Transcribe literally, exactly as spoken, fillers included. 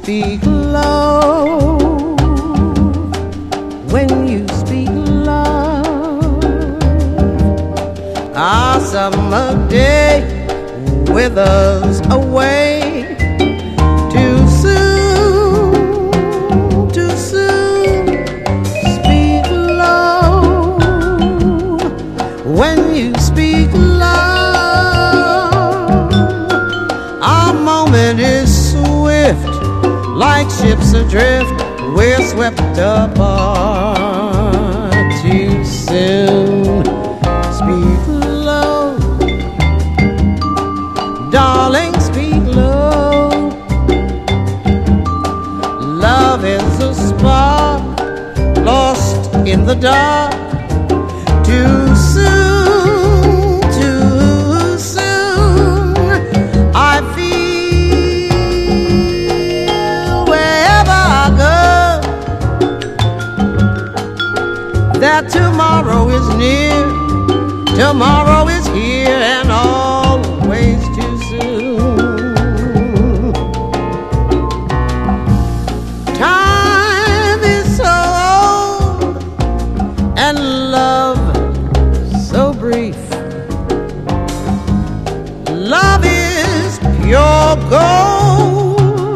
speak low, when you speak love, our summer day withers away too soon, too soon. Speak low, when you speak love, our moment is swift, like ships adrift, we're swept apart too soon. Speak low, darling, speak low. Love is a spark lost in the dark. Too soon, too soon. I feel wherever I go that tomorrow is near. Tomorrow